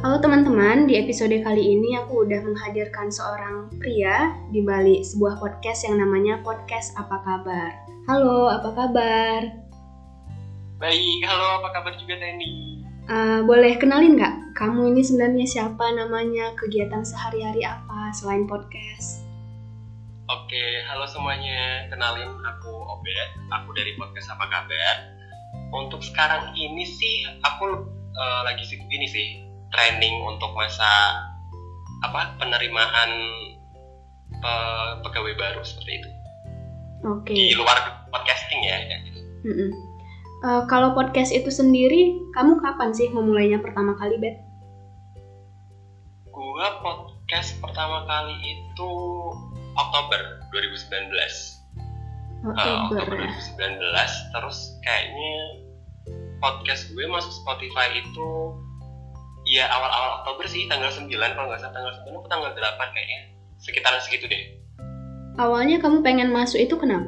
Halo teman-teman, di episode kali ini aku udah menghadirkan seorang pria di balik sebuah podcast yang namanya Podcast Apa Kabar. Halo, apa kabar? Baik, halo, apa kabar juga Teni? Boleh kenalin nggak? Kamu ini sebenarnya siapa, namanya, kegiatan sehari-hari apa selain podcast? Oke, halo semuanya, kenalin aku Obed, aku dari Podcast Apa Kabar. Untuk sekarang ini sih, aku lagi sibuk ini sih, training untuk masa penerimaan pegawai baru seperti itu. Oke. Di luar podcasting ya gitu. Kalau podcast itu sendiri, kamu kapan sih memulainya pertama kali, Bet? Gua podcast pertama kali itu Oktober 2019. Oktober 2019, terus kayaknya podcast gue masuk Spotify itu ya awal-awal Oktober sih, tanggal 9 kalau nggak salah, tanggal 9 atau tanggal 8 kayaknya, sekitaran segitu deh. Awalnya kamu pengen masuk itu kenapa?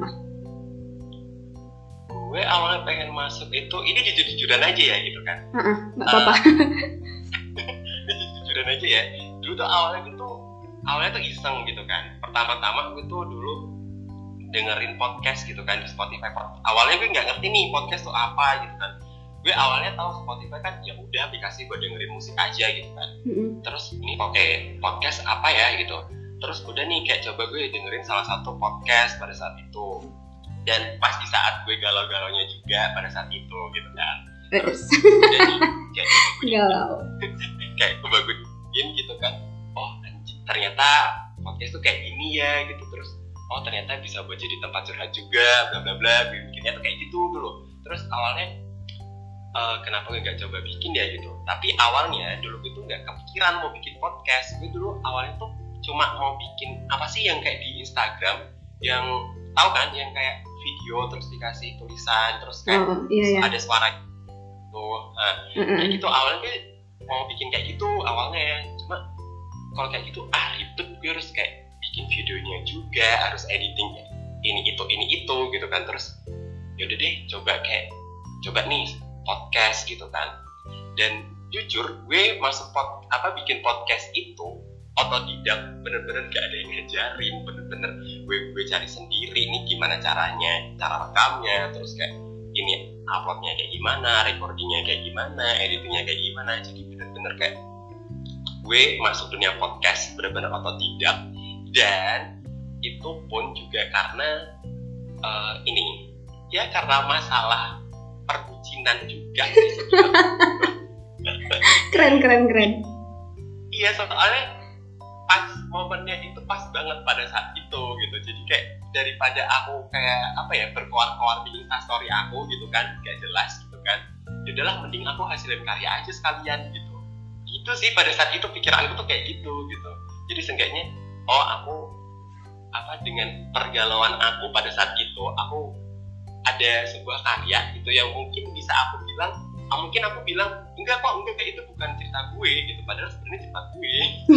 Gue awalnya pengen masuk itu, ini jujur-jujuran aja ya gitu kan. Nggak apa-apa. Jujur-jujuran aja ya. Dulu tuh awalnya tuh iseng gitu kan. Pertama-tama gue tuh dulu dengerin podcast gitu kan di Spotify. Awalnya gue nggak ngerti nih podcast tuh apa gitu kan. Gue awalnya tahu Spotify kan ya udah aplikasi buat dengerin musik aja gitu kan. Terus ini podcast apa ya gitu. Terus udah nih kayak coba gue dengerin salah satu podcast pada saat itu. Dan pas di saat gue galau-galaunya juga pada saat itu gitu kan. Terus jadi galau. Kayak coba gue gitu kan. Oh ternyata podcast tuh kayak gini ya gitu. Terus oh ternyata bisa buat jadi tempat curhat juga, bla bla bla. Bikinnya tuh kayak gitu dulu. Terus awalnya kenapa gue nggak coba bikin ya gitu. Tapi awalnya dulu gue tuh nggak kepikiran mau bikin podcast. Gue dulu awalnya tuh cuma mau bikin apa sih yang kayak di Instagram, yang tahu kan yang kayak video terus dikasih tulisan terus kayak ada suara tuh. Kayak gitu awalnya gue mau bikin kayak gitu awalnya. Cuma kalau kayak gitu ribet, gue harus kayak bikin videonya juga, harus editing ini itu gitu kan. Terus yaudah deh coba nih podcast gitu kan. Dan jujur gue masuk bikin podcast itu otodidak, bener-bener gak ada yang ngajarin, bener-bener gue cari sendiri nih gimana caranya, cara rekamnya, terus kayak ini uploadnya kayak gimana, recordingnya kayak gimana, editingnya kayak gimana. Jadi bener-bener kayak gue masuk dunia podcast bener-bener otodidak. Dan itu pun juga karena karena masalah perbucinan juga. Keren. Iya, soalnya pas momennya itu pas banget pada saat itu gitu. Jadi kayak daripada aku kayak berkoar-koar di Instastory aku gitu kan, gak jelas gitu kan. Yaudahlah mending aku hasilin karya aja sekalian gitu. Itu sih pada saat itu pikiranku tuh kayak gitu. Jadi seenggaknya aku dengan pergalauan aku pada saat itu, aku ada sebuah karya gitu yang mungkin bisa aku bilang enggak itu bukan cerita gue gitu, padahal sebenarnya cerita gue.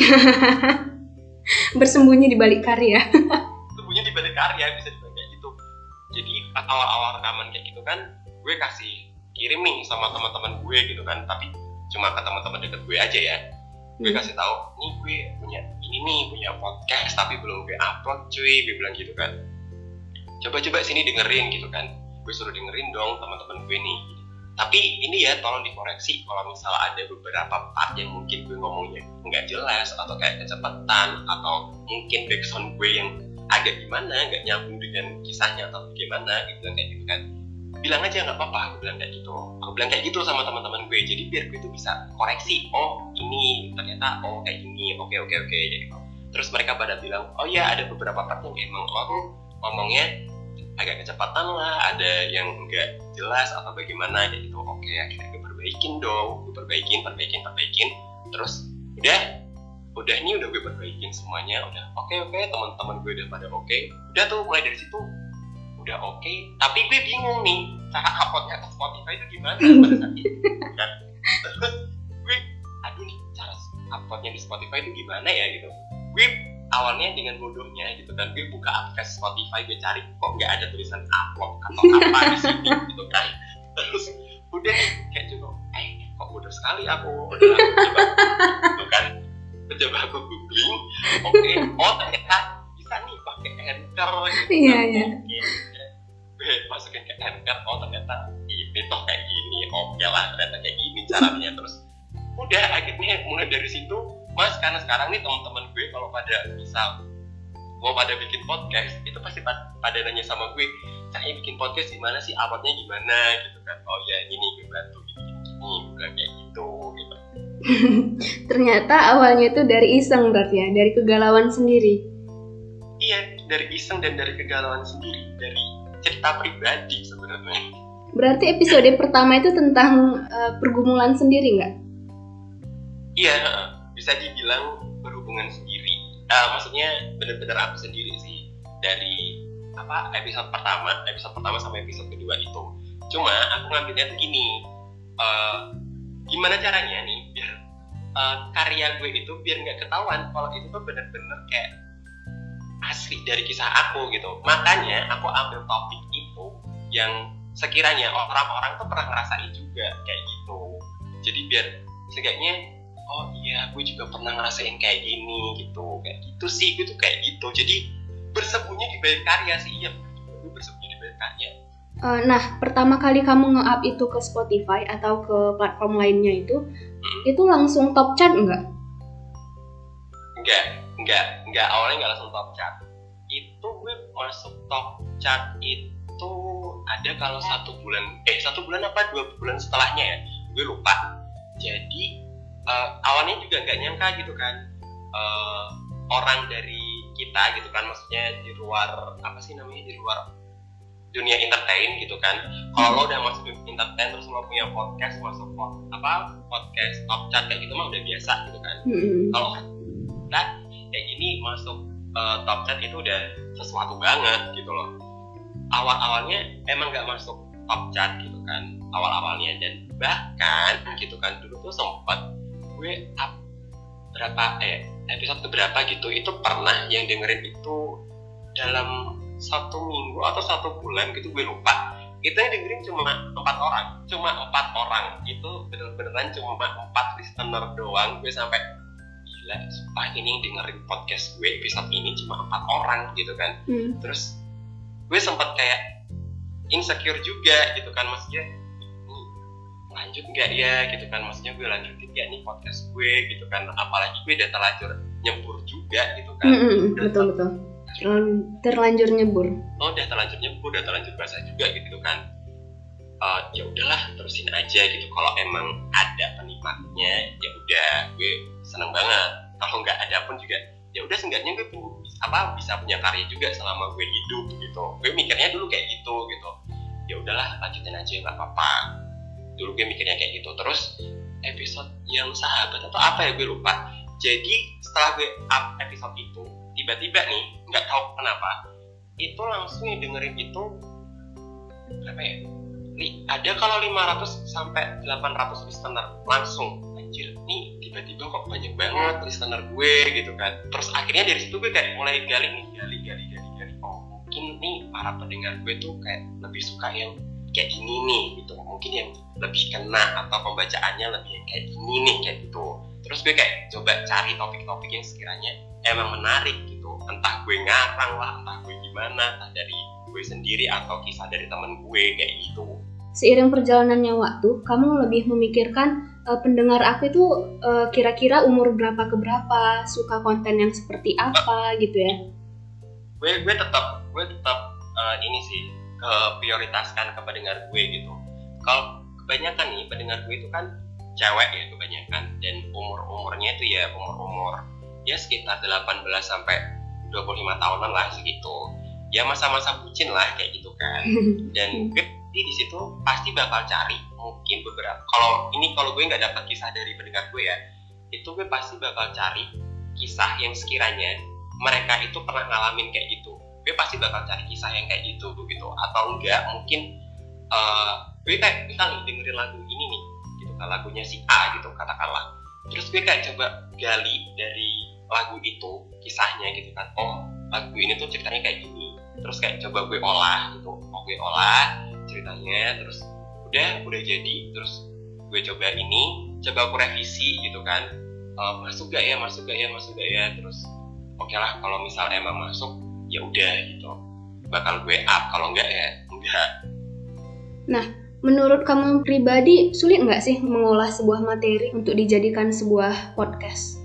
Bersembunyi di balik karya. Bersembunyi di balik karya, bisa dibilang kayak gitu. Jadi awal-awal rekaman kayak gitu kan, gue kirim nih sama teman-teman gue gitu kan, tapi cuma ke teman-teman deket gue aja ya. Gue kasih tahu, nih gue punya podcast tapi belum gue upload cuy, gue bilang gitu kan. Coba sini dengerin gitu kan. Gue suruh dengerin dong teman-teman gue nih. Tapi ini ya tolong dikoreksi kalau misalnya ada beberapa part yang mungkin gue ngomongnya nggak jelas atau kayak kecepatan atau mungkin backsound gue yang agak gimana, nggak nyambung dengan kisahnya atau gimana gitu kan, kayak gitu kan. Bilang aja nggak apa-apa, aku bilang kayak gitu sama teman-teman gue. Jadi biar gue tuh bisa koreksi, ini ternyata kayak gini, oke gitu. Terus mereka pada bilang, oh ya ada beberapa part yang emang ngomongnya agak kecepatan lah, ada yang enggak jelas atau bagaimana kayak gitu. Oke, akhirnya gue perbaikin dong, gue perbaikin. Terus udah gue perbaikin semuanya, udah oke, teman-teman gue udah pada oke. Udah tuh mulai dari situ udah oke. Tapi gue bingung nih cara uploadnya ke Spotify itu gimana pada saat itu kan. Terus gue nih cara uploadnya di Spotify itu gimana ya gitu. Gue awalnya dengan bodohnya gitu kan, gue buka aplikasi Spotify, gue cari kok nggak ada tulisan upload atau apa di sini gitu kan. Terus udah kayak juga kok bodoh sekali aku. Udah coba coba aku googling, oke, oh ternyata bisa nih pakai Anchor gitu. Iya. Gue masukin ke Anchor, oh ternyata ini toh kayak gini, oke lah ternyata kayak gini caranya. Terus udah akhirnya mulai dari situ, Mas, karena sekarang nih teman-teman gue kalau pada misal mau pada bikin podcast itu pasti pada nanya sama gue, caranya bikin podcast gimana sih, awalnya gimana gitu kan. Oh ya ini gue bantu gini bilang kayak gitu. Ternyata awalnya itu dari iseng berarti ya, dari kegalauan sendiri. Iya, dari iseng dan dari kegalauan sendiri, dari cerita pribadi sebenarnya. Berarti episode pertama itu tentang pergumulan sendiri nggak? Iya, bisa dibilang berhubungan sendiri. Maksudnya benar-benar aku sendiri sih, dari episode pertama sampai episode kedua itu. Cuma aku ngambilnya tuh gini, gimana caranya nih biar karya gue itu biar nggak ketahuan kalau itu tuh benar-benar kayak asli dari kisah aku gitu. Makanya aku ambil topik itu yang sekiranya orang-orang tuh pernah ngerasain juga kayak gitu. Jadi biar seenggaknya, oh iya gue juga pernah ngerasain kayak gini gitu. Kayak gitu sih, gue tuh kayak gitu. Jadi bersembunyi di balik karya sih. Iya, gue bersembunyi di balik karya. Nah, pertama kali kamu nge-up itu ke Spotify atau ke platform lainnya itu langsung top chart nggak? Enggak, awalnya nggak langsung top chart. Itu gue masuk top chart itu ada kalau 1 bulan apa 2 bulan setelahnya ya, gue lupa. Jadi awalnya juga nggak nyangka gitu kan, orang dari kita gitu kan, maksudnya di luar di luar dunia entertain gitu kan. Kalau lo udah masuk entertain terus lo punya podcast masuk podcast top chart kayak gitu mah udah biasa gitu kan. Kalau kita kayak gini masuk top chart itu udah sesuatu banget gitu loh. Awal-awalnya emang nggak masuk top chart gitu kan awal-awalnya, dan bahkan gitu kan dulu tuh sempat gue episode keberapa gitu itu pernah yang dengerin itu dalam 1 minggu atau 1 bulan gitu, gue lupa. Itu yang dengerin cuma 4 orang. Itu beneran cuma 4 listener doang. Gue sampai gila, sumpah ini yang dengerin podcast gue episode ini cuma 4 orang gitu kan. Terus gue sempat kayak insecure juga gitu kan, maksudnya lanjut nggak ya gitu kan, maksudnya gue lanjutin nggak nih podcast gue gitu kan, apalagi gue udah terlanjur nyebur juga gitu kan. Betul. Terlanjur nyebur. Udah terlanjur basah juga gitu kan. Ya udahlah terusin aja gitu, kalau emang ada penikmatnya ya udah gue seneng banget, kalau nggak ada pun juga ya udah seenggaknya gue bisa punya karya juga selama gue hidup gitu. Gue mikirnya dulu kayak gitu. Ya udahlah lanjutin aja nggak apa-apa. Dulu gue mikirnya kayak gitu. Terus episode yang sahabat atau apa ya gue lupa. Jadi setelah gue up episode itu, tiba-tiba nih nggak tahu kenapa itu langsung yang dengerin itu berapa ya? Ada kalau 500 sampai 800 listener langsung. Anjir, nih tiba-tiba kok banyak banget listener gue gitu kan. Terus akhirnya dari situ gue kayak mulai gali. Oh mungkin nih para pendengar gue tuh kayak lebih suka yang kayak gini nih gitu. Mungkin yang lebih kena atau pembacaannya lebih yang kayak gini nih kayak gitu. Terus gue kayak coba cari topik-topik yang sekiranya emang menarik gitu. Entah gue ngarang lah, entah gue gimana, entah dari gue sendiri atau kisah dari temen gue kayak gitu. Seiring perjalanannya waktu, kamu lebih memikirkan pendengar aku itu kira-kira umur berapa ke berapa, suka konten yang seperti apa gitu ya? Gue tetap ini sih prioritaskan ke pendengar gue gitu. Kalau kebanyakan nih pendengar gue itu kan cewek ya kebanyakan, dan umurnya itu ya umur ya sekitar 18 sampai 25 tahunan lah segitu. Ya masa-masa bucin lah kayak gitu kan. Dan gue di situ pasti bakal cari mungkin beberapa, kalau gue nggak dapat kisah dari pendengar gue ya, itu gue pasti bakal cari kisah yang sekiranya mereka itu pernah ngalamin kayak gitu. Gue pasti bakal cari kisah yang kayak gitu atau enggak mungkin gue kayak misalnya dengerin lagu ini nih gitu kan, lagunya si A gitu katakanlah, terus gue kayak coba gali dari lagu itu kisahnya gitu kan. Oh lagu ini tuh ceritanya kayak gini, terus kayak coba gue olah gitu. Gue olah ceritanya, terus udah jadi, terus gue coba aku revisi gitu kan. masuk gak ya, terus oke lah kalau misalnya emang masuk ya udah gitu, bakal gue up, kalau enggak ya enggak. Nah, menurut kamu pribadi sulit nggak sih mengolah sebuah materi untuk dijadikan sebuah podcast?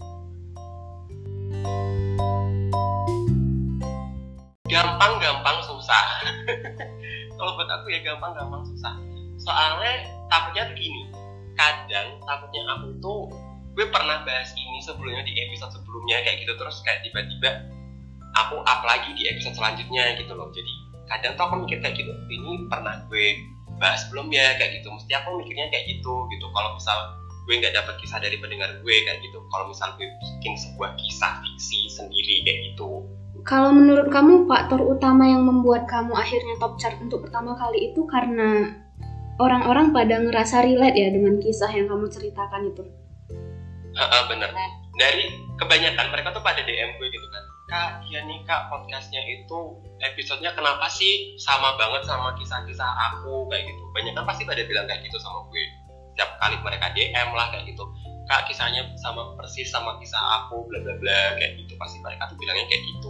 Gampang susah. Kalau buat aku ya gampang susah. Soalnya takutnya tuh gini, kadang takutnya aku tuh, gue pernah bahas ini sebelumnya di episode sebelumnya kayak gitu, terus kayak tiba-tiba aku up lagi di episode selanjutnya gitu loh. Jadi kadang tuh aku mikir kayak gitu, ini pernah gue bahas belum ya kayak gitu. Mesti aku mikirnya kayak gitu. Kalau misal gue nggak dapat kisah dari pendengar gue kayak gitu, kalau misal gue bikin sebuah kisah fiksi sendiri kayak gitu. Kalau menurut kamu faktor utama yang membuat kamu akhirnya top chart untuk pertama kali itu karena orang-orang pada ngerasa relate ya dengan kisah yang kamu ceritakan itu? Bener. Dari kebanyakan mereka tuh pada DM gue gitu kan, Kak, iya nih Kak, podcastnya itu episodenya kenapa sih sama banget sama kisah-kisah aku kayak gitu. Banyak kan pasti pada bilang kayak gitu sama gue. Setiap kali mereka DM lah kayak gitu, Kak, kisahnya sama persis sama kisah aku, bla bla bla kayak gitu. Pasti mereka tuh bilangnya kayak gitu.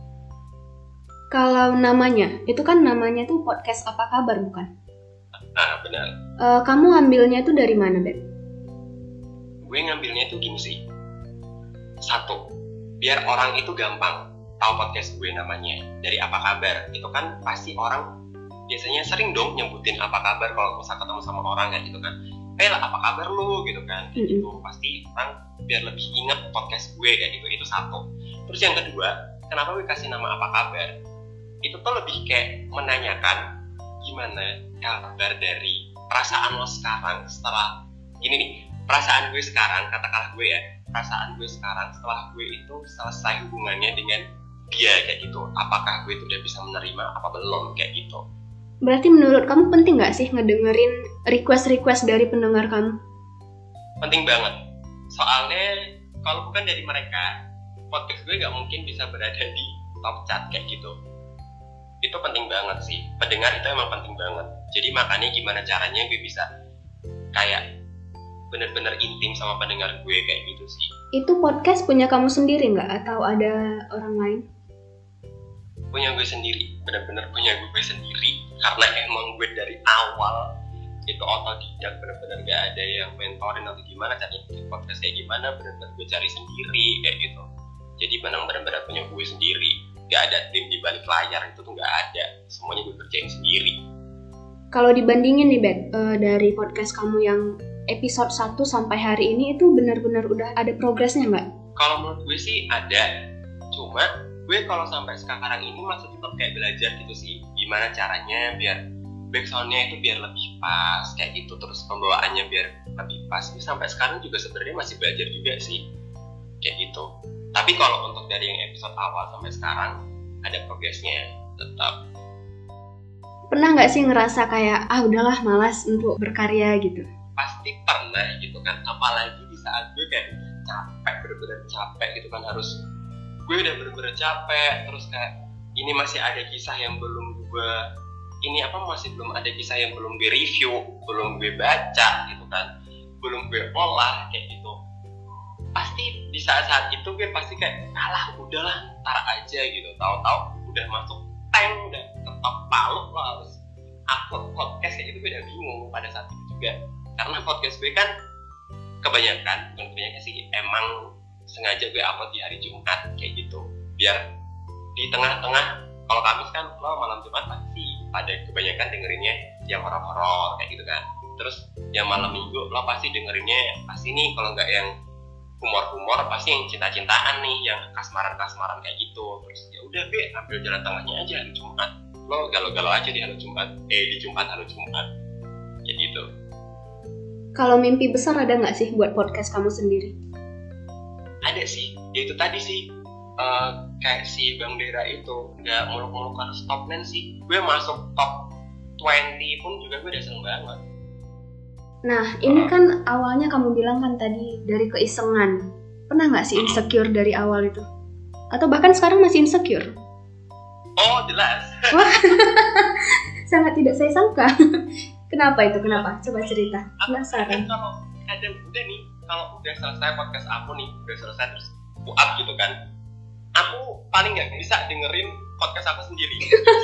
Kalau namanya, itu kan namanya tuh podcast apa kabar bukan? Benar. Kamu ambilnya tuh dari mana, Ben? Gue ngambilnya tuh gini sih. Satu, biar orang itu gampang tahu podcast gue namanya dari apa kabar. Itu kan pasti orang biasanya sering dong nyebutin apa kabar kalau bisa ketemu sama orang kayak gitu kan. Lah apa kabar lu gitu kan. Gitu. Pasti orang biar lebih inget podcast gue kayak gitu. Itu satu. Terus yang kedua, kenapa gue kasih nama apa kabar? Itu tuh lebih kayak menanyakan gimana kabar dari perasaan lo sekarang setelah gini nih, perasaan gue sekarang, katakanlah gue ya, perasaan gue sekarang setelah gue itu selesai hubungannya dengan dia kayak gitu, apakah gue itu udah bisa menerima apa belum kayak gitu. Berarti menurut kamu penting gak sih ngedengerin request dari pendengar kamu? Penting banget, soalnya kalau bukan dari mereka, podcast gue gak mungkin bisa berada di top chart kayak gitu. Itu penting banget sih, pendengar itu emang penting banget. Jadi makanya gimana caranya gue bisa kayak bener-bener intim sama pendengar gue kayak gitu sih. Itu podcast punya kamu sendiri nggak atau ada orang lain? Punya gue sendiri, bener-bener punya gue sendiri. Karena emang gue dari awal itu otodidak, bener-bener gak ada yang mentorin atau gimana caranya bikin podcast kayak gimana, bener-bener gue cari sendiri kayak gitu. Jadi bener-bener punya gue sendiri. Gak ada tim di balik layar, itu tuh gak ada. Semuanya gue kerjain sendiri. Kalau dibandingin nih Bet, dari podcast kamu yang episode 1 sampai hari ini itu benar-benar udah ada progresnya nggak? Kalau menurut gue sih ada. Cuma gue kalau sampai sekarang ini masih tetap kayak belajar gitu sih. Gimana caranya biar backsoundnya itu biar lebih pas kayak gitu. Terus pembawaannya biar lebih pas. Gue sampai sekarang juga sebenarnya masih belajar juga sih. Kayak gitu. Tapi kalau untuk dari yang episode awal sampai sekarang ada progresnya tetap. Pernah nggak sih ngerasa kayak udahlah malas untuk berkarya gitu? Pasti pernah gitu kan, apalagi di saat gue kayak capek, bener-bener capek gitu kan, harus gue udah bener-bener capek, terus kayak ini masih ada kisah yang belum gue masih belum ada kisah yang belum gue review, belum gue baca gitu kan, belum gue olah kayak gitu. Pasti di saat-saat itu gue pasti kayak udahlah ntar aja gitu, tahu-tahu udah masuk time, udah ketok palu lo harus upload podcast kayak gitu. Gue udah bingung pada saat itu juga, karena podcast gue kan kebanyakan sih emang sengaja gue upload di hari Jumat kayak gitu, biar di tengah-tengah, kalau Kamis kan lo malam Jumat pasti pada kebanyakan dengerinnya yang horor-horor kayak gitu kan, terus yang malam Minggu lo pasti dengerinnya pasti nih, kalau nggak yang humor-humor pasti yang cinta-cintaan nih, yang kasmaran-kasmaran kayak gitu. Terus ya udah gue ambil jalan tengahnya aja hari Jumat, lo galau-galau aja di hari Jumat, di Jumat hari Jumat kayak gitu. Kalau mimpi besar ada nggak sih buat podcast kamu sendiri? Ada sih, ya itu tadi sih, kayak si Bang Dera itu nggak muluk-muluk harus top 10 sih. Gue masuk top 20 pun juga gue udah seneng banget. Nah, ini kan awalnya kamu bilang kan tadi dari keisengan. Pernah nggak sih insecure dari awal itu? Atau bahkan sekarang masih insecure? Oh, jelas. Wah, sangat tidak saya sangka. Kenapa itu? Kenapa? Coba cerita. Penasaran. Kalau ada udah nih, kalau udah selesai podcast aku nih, udah selesai terus aku up gitu kan, aku paling nggak bisa dengerin podcast aku sendiri.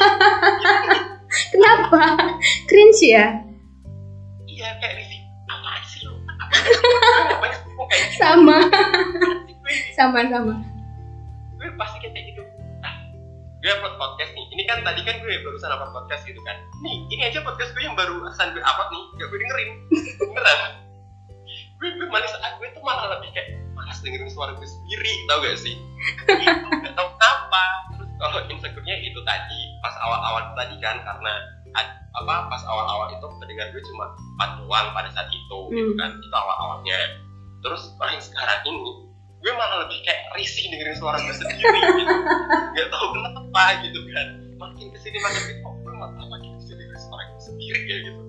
Kenapa? Cringe ya? Iya, kayak risih. Apaan sih lu? Ngapain sih lu kayak gitu? Sama. Gue Sama. gue pasti kayak gitu. Nah, gue upload podcast nih. Ini kan tadi kan gue barusan upload podcast gitu kan. Ini aja podcast gue yang barusan gue upload nih, gak gue dengerin. Beneran. Gue gue tuh malah lebih kayak malas dengerin suara gue sendiri, tau gak sih? Gitu, gak tau kenapa. Terus kalau insecure-nya itu tadi, pas awal-awal tadi kan, karena pas awal-awal itu pendengar gue cuma 4 doang pada saat itu, gitu kan, itu awal-awalnya. Terus yang sekarang ini, gue malah lebih kayak risih dengerin suara gue sendiri, gitu. Gak tau kenapa, gitu kan. Makin kesini kok gue makin kesini dengerin suara gue sendiri, kayak gitu.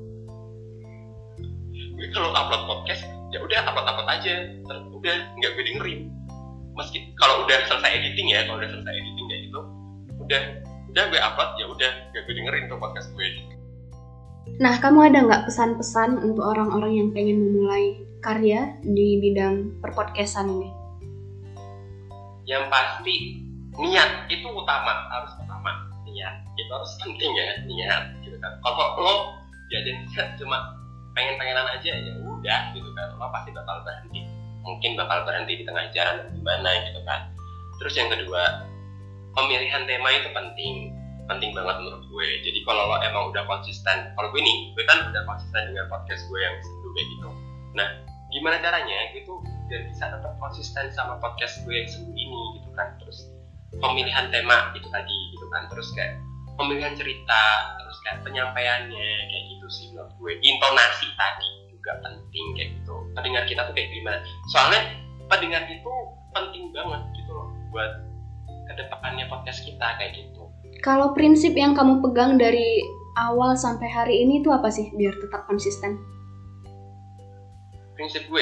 Gue kalau upload podcast, ya udah upload aja, terus udah nggak gue dengerin. Meski kalau udah selesai editing ya, kayak gitu, udah gue upload, ya udah nggak gue dengerin tuh podcast gue. Nah, kamu ada nggak pesan-pesan untuk orang-orang yang pengen memulai karya di bidang perpodcastan ini? Yang pasti niat itu harus utama. Niat itu harus penting ya, niat gitu kan. Kalau lo jadi cuma pengen-pengenan aja, ya udah gitu kan, lo pasti bakal berhenti. Mungkin bakal berhenti di tengah jalan atau gimana gitu kan. Terus yang kedua, pemilihan tema itu penting banget menurut gue. Jadi kalau lo emang udah konsisten, kalau gue kan udah konsisten dengan podcast gue yang sendu kayak gitu. Nah, gimana caranya gitu biar bisa tetap konsisten sama podcast gue yang sendu ini gitu kan. Terus pemilihan tema itu tadi gitu kan. Terus kayak pemilihan cerita, terus kayak penyampaiannya kayak gitu sih menurut gue. Intonasi tadi juga penting kayak gitu. Pendengar kita tuh kayak gimana? Soalnya pendengar itu penting banget gitu loh buat kedepannya podcast kita kayak gitu. Kalau prinsip yang kamu pegang dari awal sampai hari ini itu apa sih biar tetap konsisten? Prinsip gue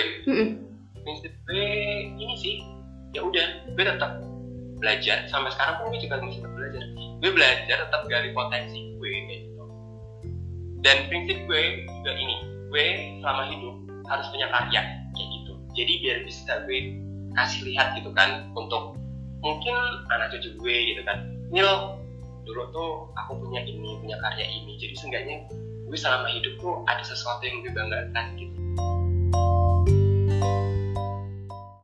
ini sih, ya udah gue tetap belajar. Sampai sekarang pun gue juga masih tetap belajar. Gue belajar tetap gali potensi gue kayak gitu. Dan prinsip gue juga ini, gue selama hidup harus punya karya kayak gitu. Jadi biar bisa gue kasih lihat gitu kan, untuk mungkin anak cucu gue gitu kan, ini loh dulu tuh aku punya karya ini. Jadi seenggaknya gue selama hidup tuh ada sesuatu yang gue banggakan gitu.